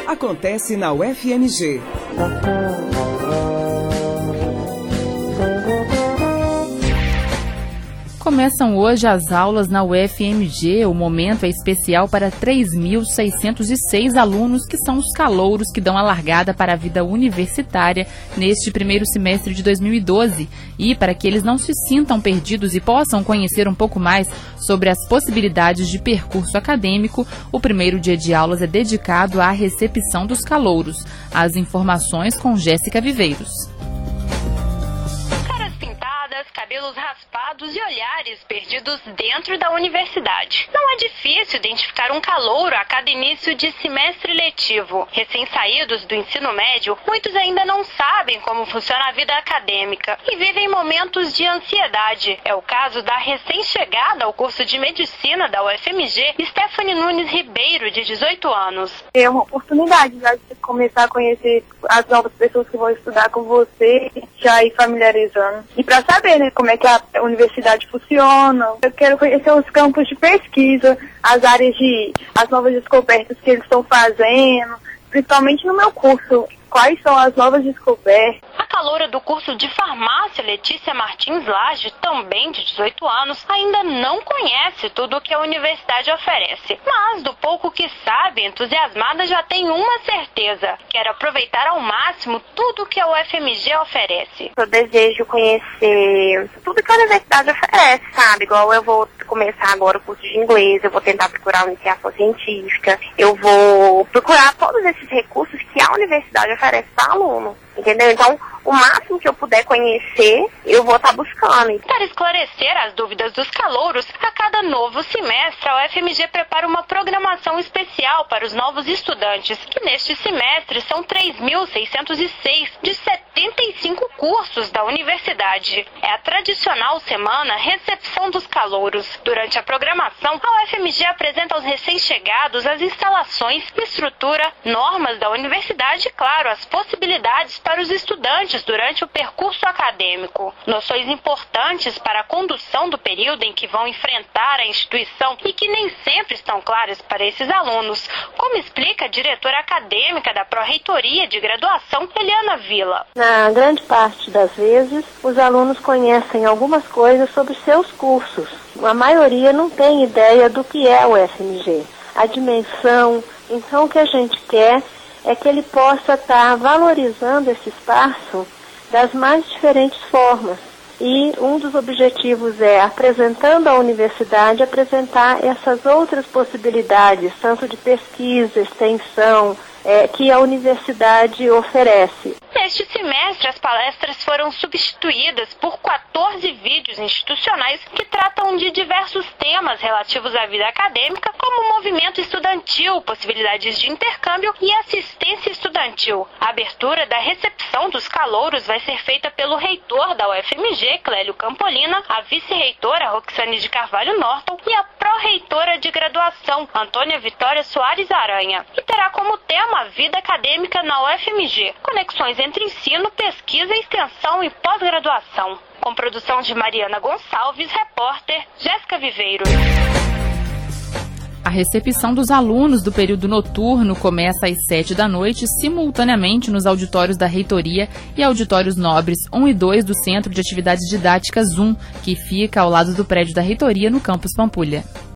acontece na UFMG. Começam hoje as aulas na UFMG. O momento é especial para 3.606 alunos, que são os calouros que dão a largada para a vida universitária neste primeiro semestre de 2012. E para que eles não se sintam perdidos e possam conhecer um pouco mais sobre as possibilidades de percurso acadêmico, o primeiro dia de aulas é dedicado à recepção dos calouros. As informações com Jéssica Viveiros. Cabelos raspados e olhares perdidos dentro da universidade. Não é difícil identificar um calouro a cada início de semestre letivo. Recém-saídos do ensino médio, muitos ainda não sabem como funciona a vida acadêmica e vivem momentos de ansiedade. É o caso da recém-chegada ao curso de Medicina da UFMG, Stephanie Nunes Ribeiro, de 18 anos. É uma oportunidade já de começar a conhecer as novas pessoas que vão estudar com você, já ir familiarizando. E para saber, né, como é que a universidade funciona. Eu quero conhecer os campos de pesquisa, as novas descobertas que eles estão fazendo, principalmente no meu curso. Quais são as novas descobertas? A caloura do curso de farmácia, Letícia Martins Lage, também de 18 anos, ainda não conhece tudo o que a universidade oferece. Mas, do pouco que sabe, entusiasmada já tem uma certeza: quer aproveitar ao máximo tudo o que a UFMG oferece. Eu desejo conhecer tudo que a universidade oferece, sabe? Igual eu vou começar agora o curso de inglês, eu vou tentar procurar uma iniciação científica, eu vou procurar todos esses recursos que a universidade oferece para aluno, entendeu? Então, o máximo que eu puder conhecer, eu vou estar buscando. Para esclarecer as dúvidas dos calouros, a cada novo semestre, a UFMG prepara uma programação especial para os novos estudantes, que neste semestre são 3.606 de 75 cursos da universidade. É a tradicional semana Recepção dos Calouros. Durante a programação, a UFMG apresenta aos recém-chegados as instalações, estrutura, normas da universidade e, claro, as possibilidades para os estudantes durante o percurso acadêmico. Noções importantes para a condução do período em que vão enfrentar a instituição e que nem sempre estão claras para esses alunos, como explica a diretora acadêmica da Pró-Reitoria de Graduação, Eliana Villa. Na grande parte das vezes, os alunos conhecem algumas coisas sobre seus cursos. A maioria não tem ideia do que é o UFMG, a dimensão. Então, o que a gente quer é que ele possa estar valorizando esse espaço das mais diferentes formas. E um dos objetivos é, apresentando a universidade, apresentar essas outras possibilidades, tanto de pesquisa, extensão, que a universidade oferece. Neste semestre, as palestras foram substituídas por 14 vídeos institucionais que tratam de diversos temas relativos à vida acadêmica, como movimento estudantil, possibilidades de intercâmbio e assistência estudantil. A abertura da recepção dos calouros vai ser feita pelo reitor da UFMG, Clélio Campolina, a vice-reitora, Roxane de Carvalho Norton, e a pró-reitora de graduação, Antônia Vitória Soares Aranha. E terá como tema a vida acadêmica na UFMG, conexões entre ensino, pesquisa, extensão e pós-graduação. Com produção de Mariana Gonçalves, repórter Jéssica Viveiros. A recepção dos alunos do período noturno começa às 7 da noite, simultaneamente nos auditórios da Reitoria e auditórios nobres 1 e 2 do Centro de Atividades Didáticas 1, que fica ao lado do prédio da Reitoria no campus Pampulha.